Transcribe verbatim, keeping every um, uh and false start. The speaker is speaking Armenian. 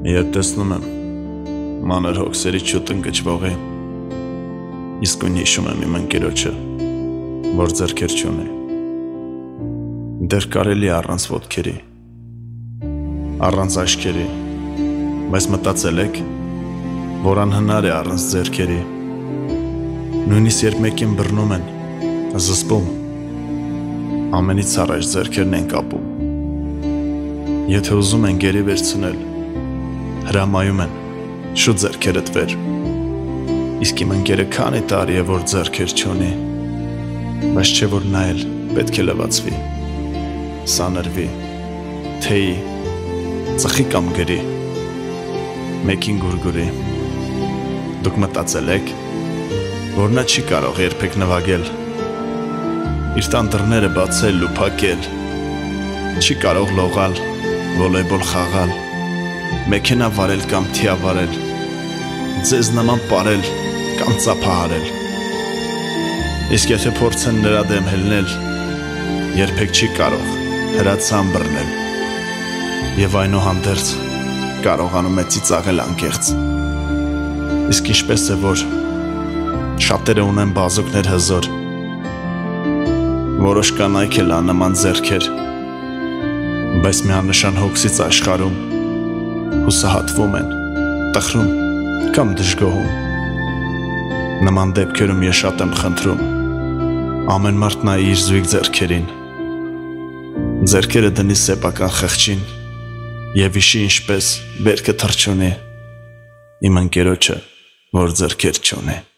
Երբ տեսնում եմ մանր հոգսերի չուտ ընկճվողի, իսկույն հիշում եմ իմ ընկերոջը, որ ձեռքեր չունի, դեռ կարելի առանց ոտքերի, առանց աչքերի, բայց մտածել եք, որ անհնար է առանց ձեռքերի, նույնիսկ երբ մեկին բռնում են, զսպում, ամենից առաջ ձեռքերն են կապում, եթե ուզում են գերի վերցնել, հրամայում են, շուտ ձեռքերդ վեր, իսկ իմ ընկերը քանի տարի է, որ ձեռքեր չունի, բայց չէ որ նա էլ պետք է լվացվի, սանրվի, թեյի, ծխի կամ գրի, մեկին գուրգուրի, դուք մտածել եք, որ նա չի կարող երբեք նվագել, իր տան դռները բացել ու փակել, չի կարող լողալ, վոլեյբոլ խաղալ, մեքենա վարել կամ թիա վարել, ձեզ նման պարել կամ ծափահարել, իսկ եթե փորձեն նրա դեմ հելնել, երբեք չի կարող հրացան բռնել, և այնուհանդերձ կարողանում է ծիծաղել անկեղծ, իսկ ինչպես է որ շատերը ունեն բազուկներ հզոր, որոշ կանայք էլ աննման ձեռքեր, բայց միանշան հոգսից աշխարհում հուսահատվում են, տխրում կամ դժգոհում, նման դեպքերում ես շատ եմ խնդրում, ամեն մարդ նայի իր զույգ ձեռքերին, ձեռքերը դնի սեփական խղճին և հիշի ինչպես բերքը թռչունի, իմ ընկերոջը, որ ձեռքեր չունի։